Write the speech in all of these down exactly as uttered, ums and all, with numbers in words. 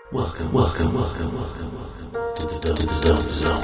Welcome, welcome, welcome, welcome, welcome to the Dome, to the Dome Zone.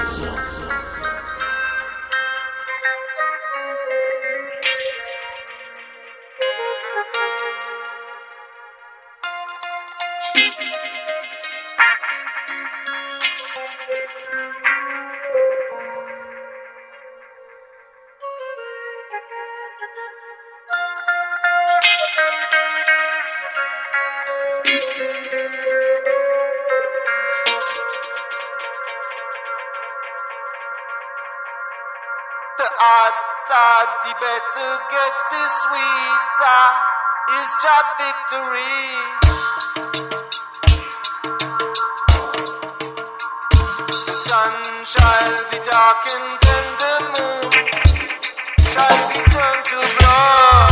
The odds the better gets, the sweeter is job victory. The sun shall be darkened and the moon shall be turned to blood.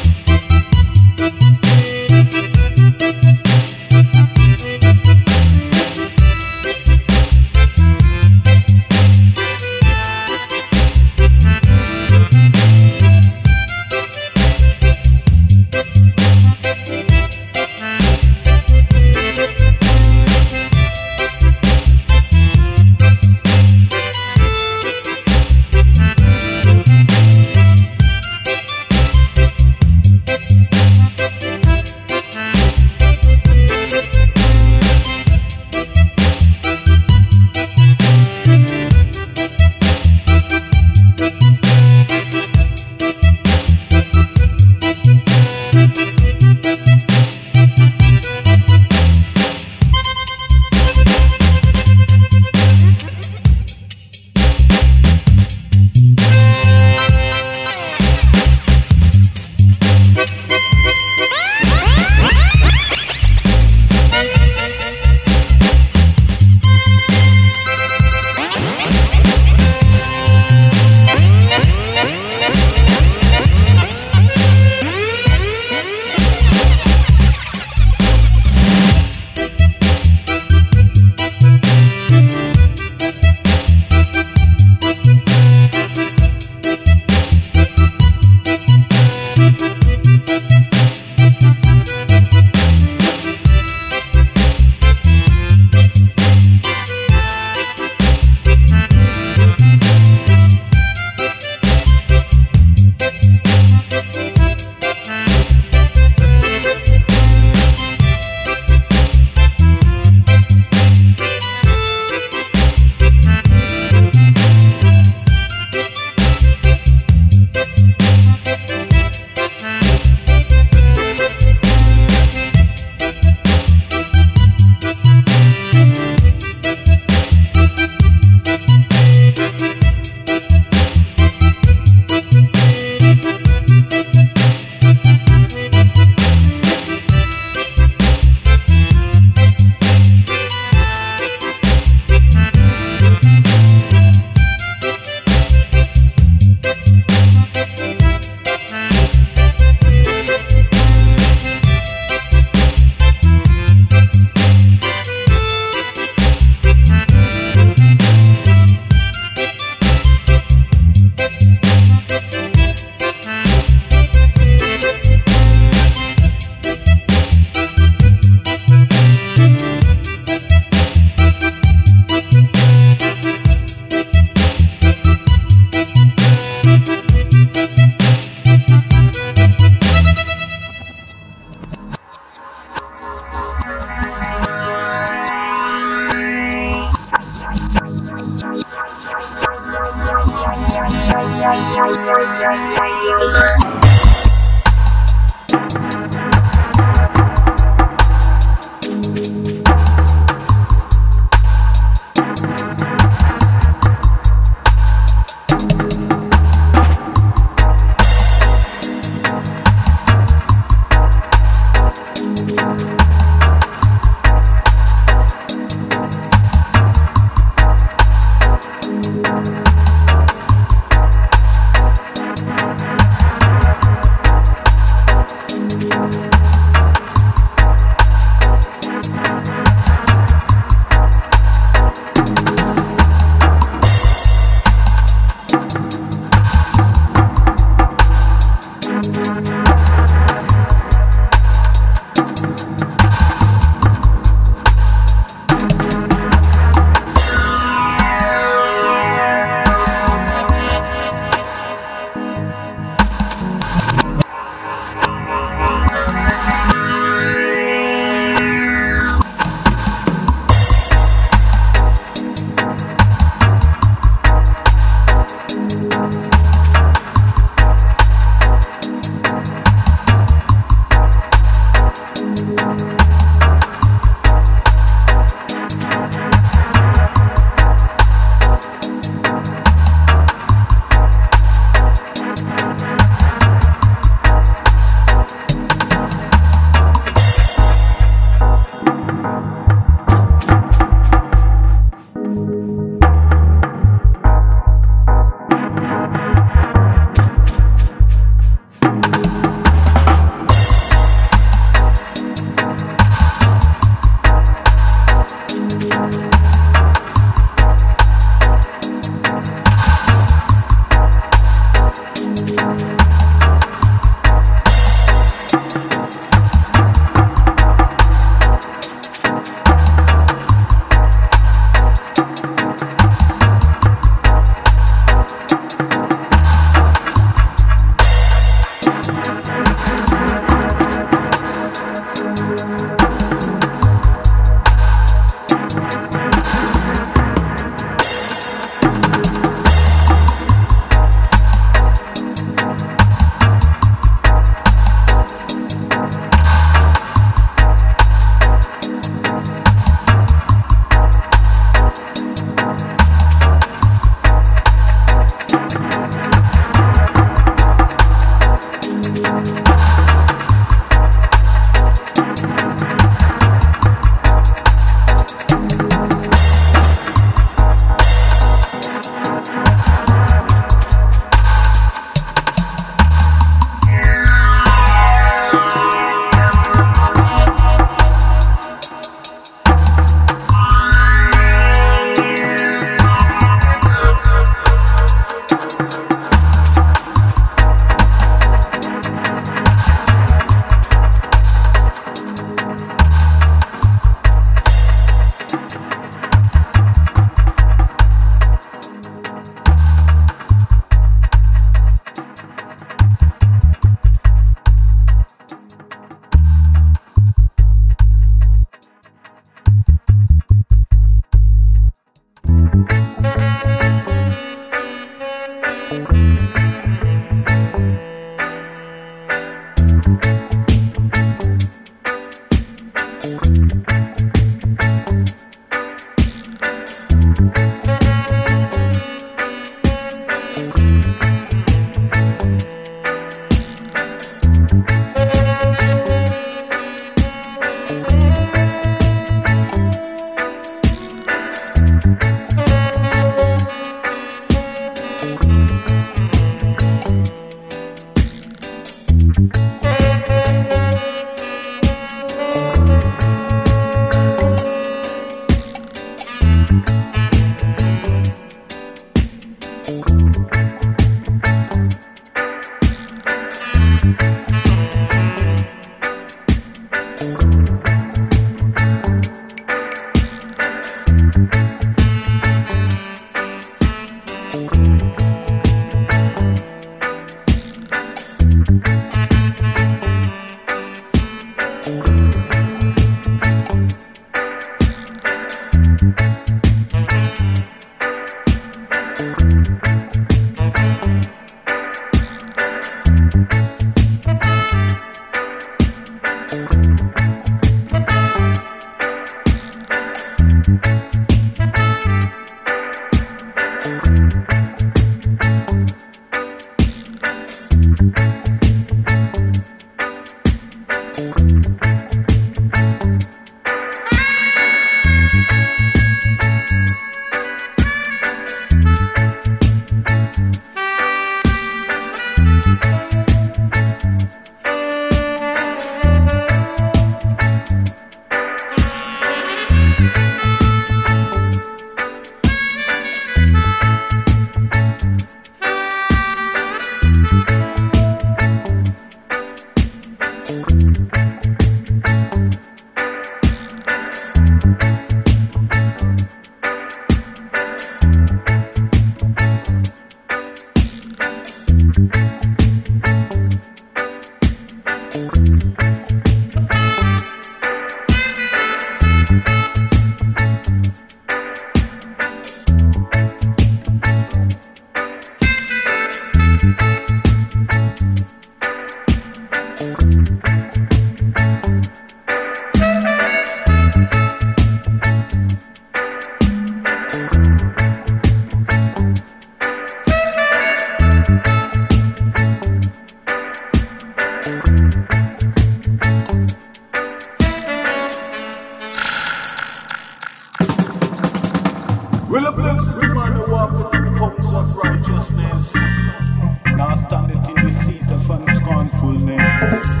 Will a blessed man who walketh in the courts of righteousness, now standeth in the seat of an scornful name.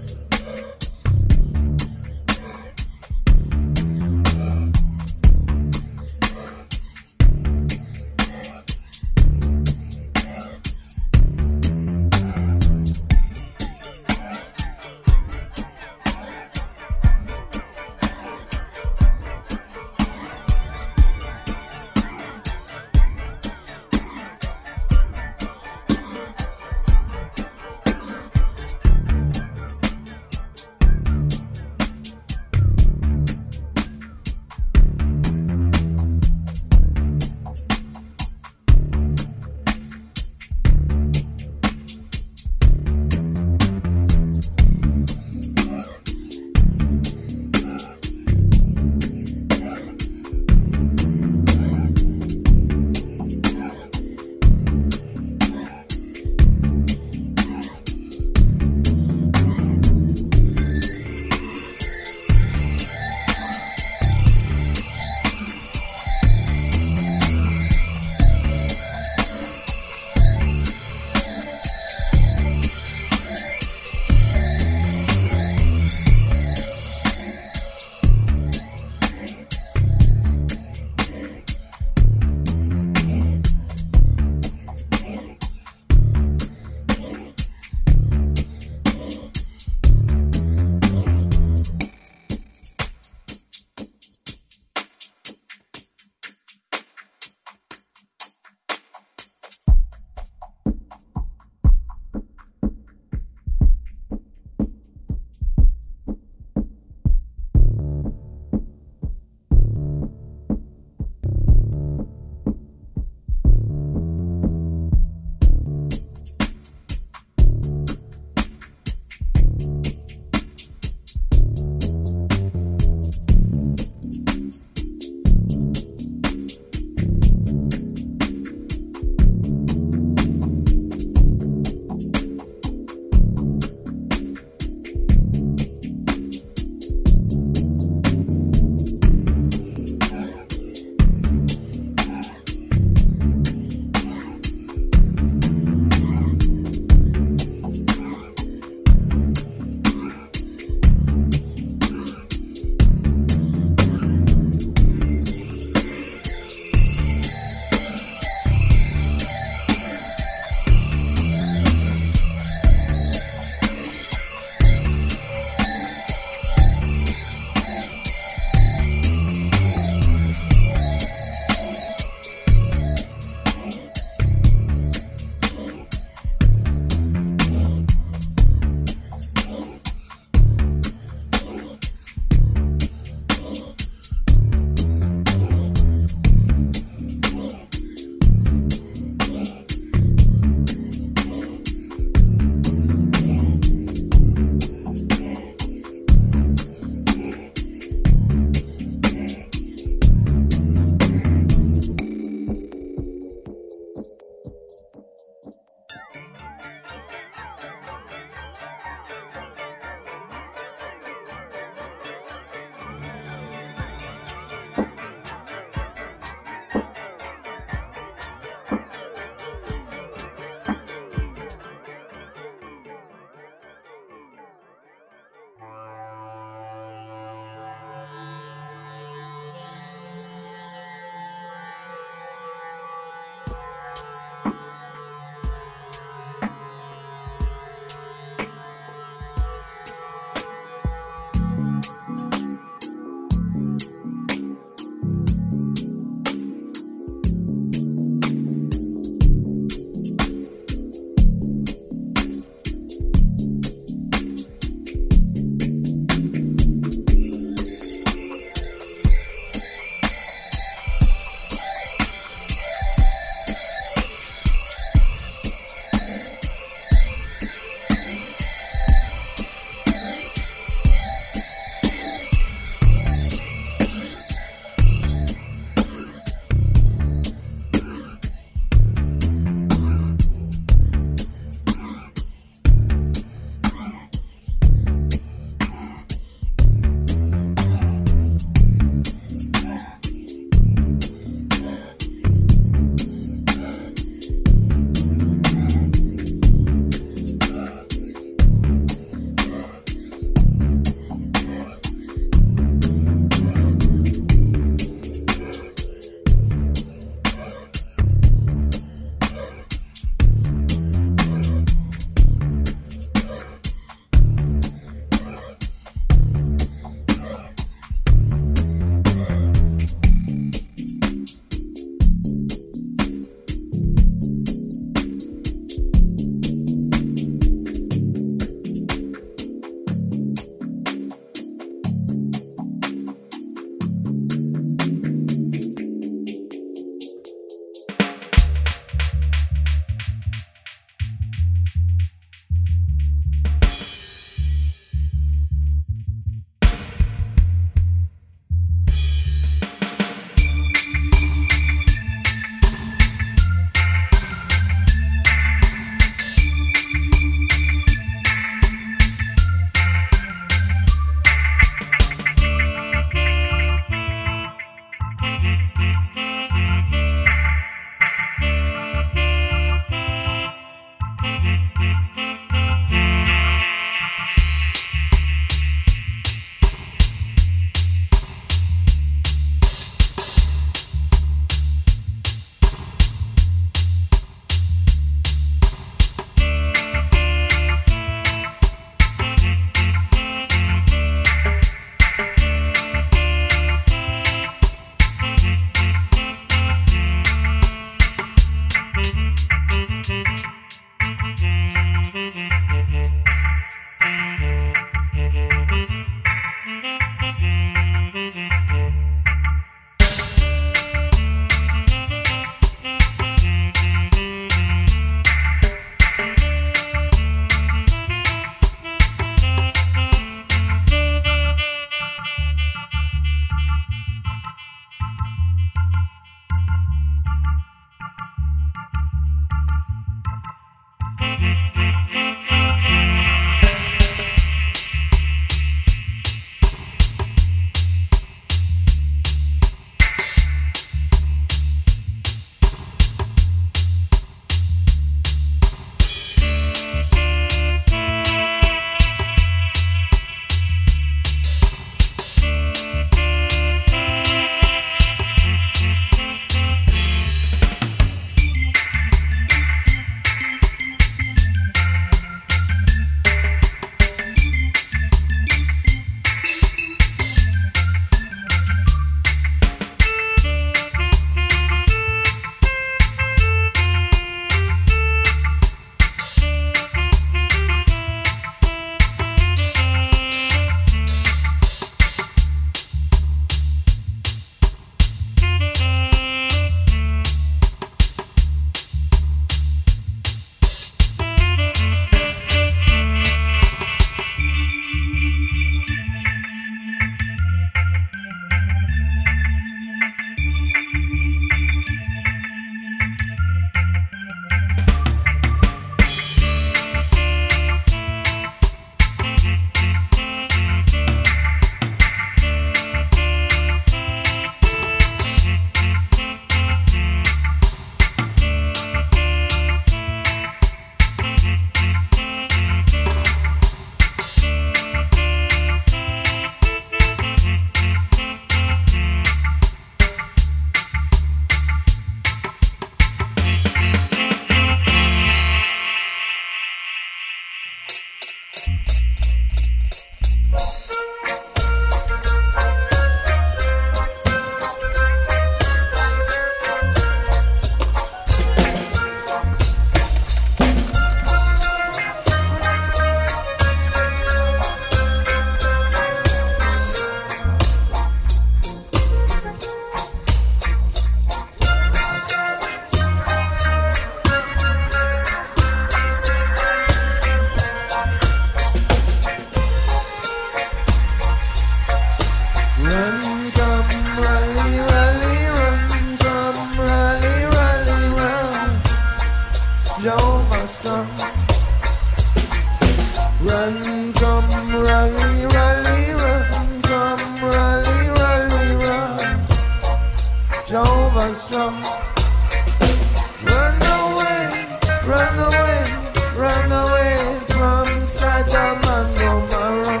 Run, come, rally, rally, run, come, rally, rally, run. Jehovah strong. Run away, run away, run away from Saddam and Gomorrah.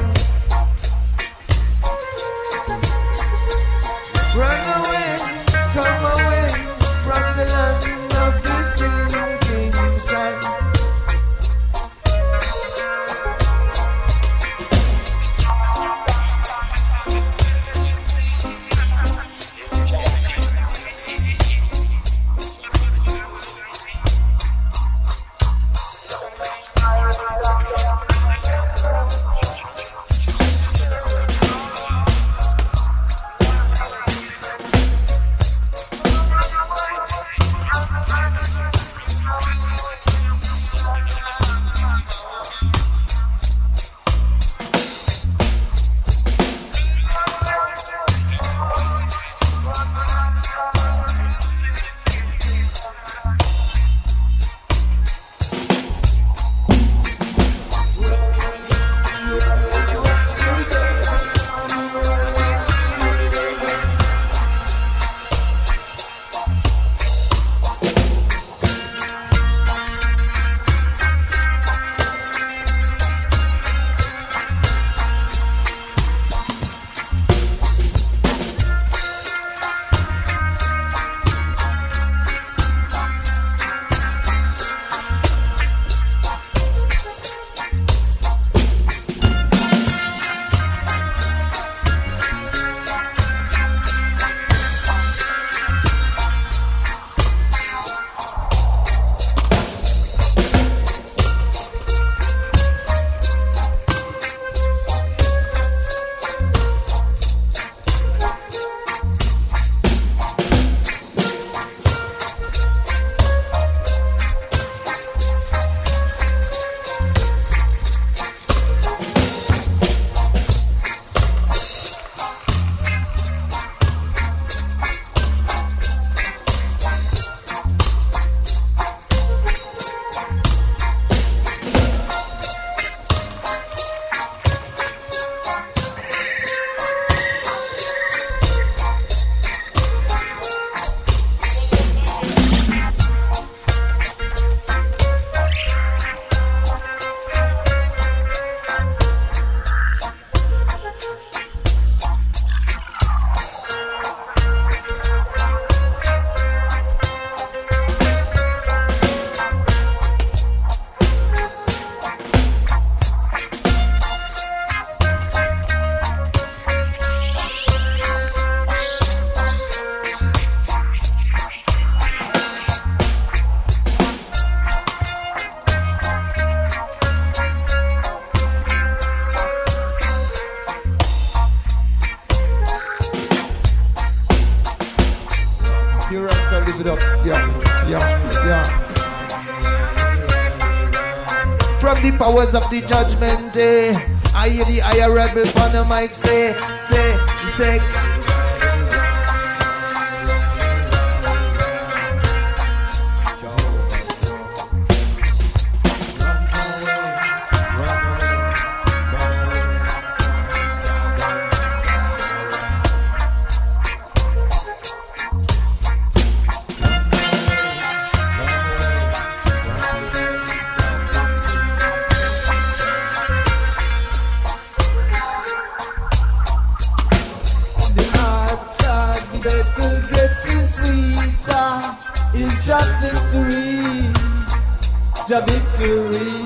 Run away, come away from the land of the sinking sun. Live it up, yeah, yeah, yeah. From the powers of the judgment day, I hear the higher rebel on the mic say, say, say. The victory.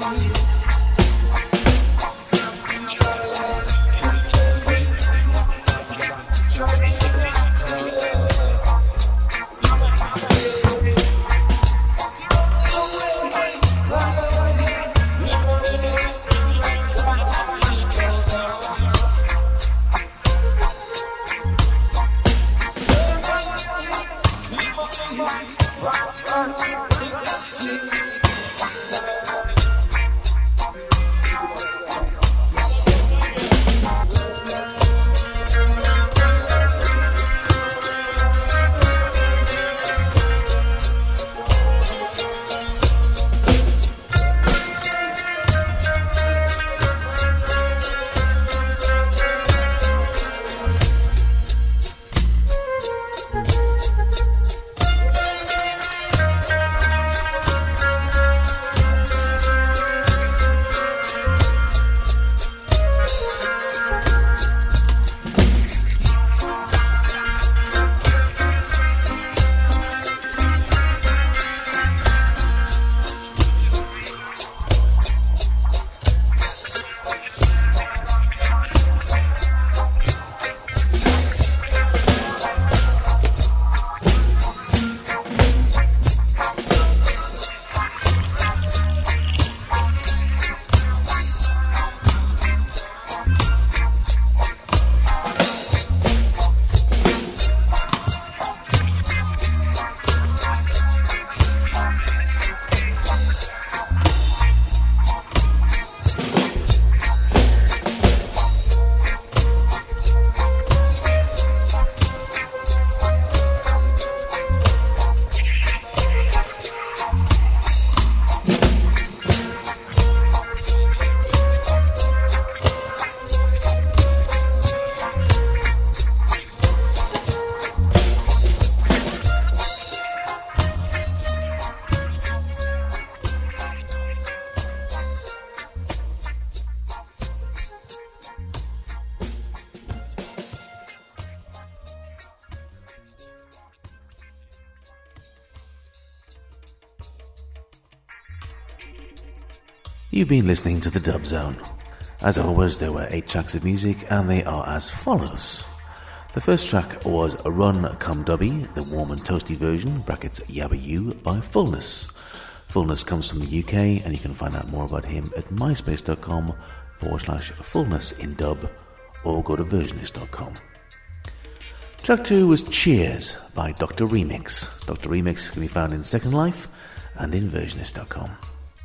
You've been listening to the Dub Zone. As always, there were eight tracks of music, and they are as follows. The first track was Run Come Dubby, the warm and toasty version, brackets Yabba You, by Fullness. Fullness comes from the U K, and you can find out more about him at myspace.com forward slash fullness in dub, or go to versionist dot com. Track two was Cheers by Doctor Remix. Doctor Remix can be found in Second Life and in versionist dot com.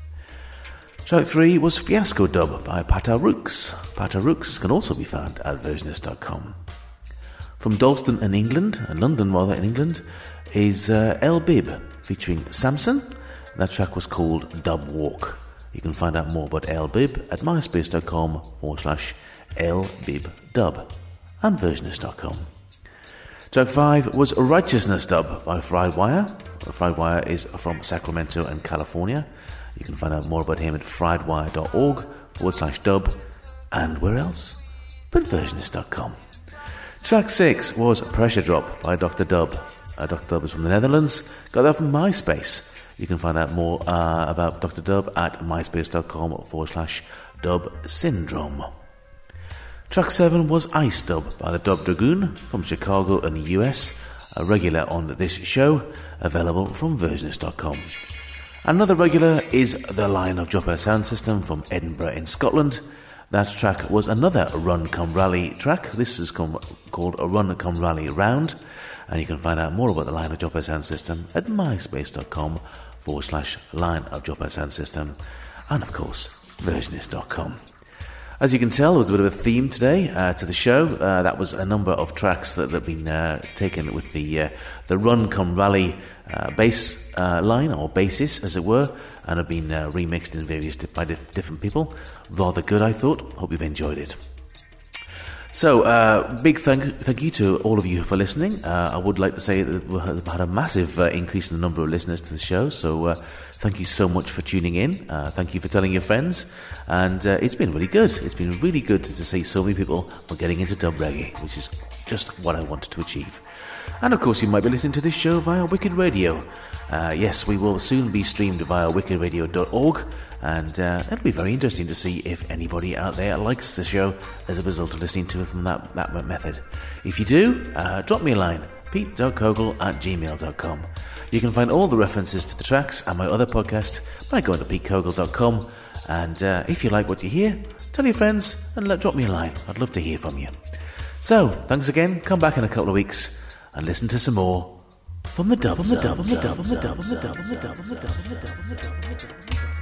Track three was Fiasco Dub by Pata Rooks. Pata Rooks can also be found at versionist dot com. From Dalston in England, and London rather in England, is uh, El Bib featuring Samson. That track was called Dub Walk. You can find out more about El Bib at myspace.com forward slash El Bib Dub and versionist dot com. Track five was Righteousness Dub by Fried Wire. Fried Wire is from Sacramento and California. You can find out more about him at friedwire.org forward slash dub, and where else but versionist dot com. Track six was Pressure Drop by Doctor Dub. Uh, Doctor Dub is from the Netherlands. Got that from MySpace. You can find out more uh, about Doctor Dub at myspace.com forward slash dub syndrome. Track seven was Ice Dub by the Dub Dragoon from Chicago in the U S, a regular on this show, available from versionist dot com. Another regular is the Lion of Joppa sound system from Edinburgh in Scotland. That track was another Run Come Rally track. This is com- called a Run Come Rally Round, and you can find out more about the Lion of Joppa sound system at myspace.com forward slash Lion of Joppa sound system, and of course versionist dot com. As you can tell, there was a bit of a theme today uh, to the show. Uh, that was a number of tracks that have been uh, taken with the uh, the Run Come Rally uh, bass uh, line, or basis as it were, and have been uh, remixed in various di- by di- different people. Rather good, I thought. Hope you've enjoyed it. So, uh, big thank, thank you to all of you for listening. Uh, I would like to say that we've had a massive uh, increase in the number of listeners to the show, so uh, thank you so much for tuning in. Uh, thank you for telling your friends, and uh, it's been really good. It's been really good to, to see so many people are getting into dub reggae, which is just what I wanted to achieve. And of course, you might be listening to this show via Wicked Radio. Uh, yes, we will soon be streamed via wicked radio dot org, and uh, it'll be very interesting to see if anybody out there likes the show as a result of listening to it from that, that method. If you do, uh, drop me a line, pete dot kogel at gmail dot com. You can find all the references to the tracks and my other podcast by going to pete kogel dot com, and uh, if you like what you hear, tell your friends and let, drop me a line. I'd love to hear from you. So, thanks again. Come back in a couple of weeks and listen to some more from the dub, from the dub, from the dub, from the dub, from the dub, from the dub, from the dub, from the dub, from the dub.